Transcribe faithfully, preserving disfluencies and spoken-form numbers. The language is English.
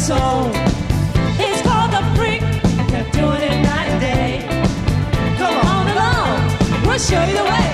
soul. It's called the freak. They're doing it night and day. Come on along, we'll show you the way.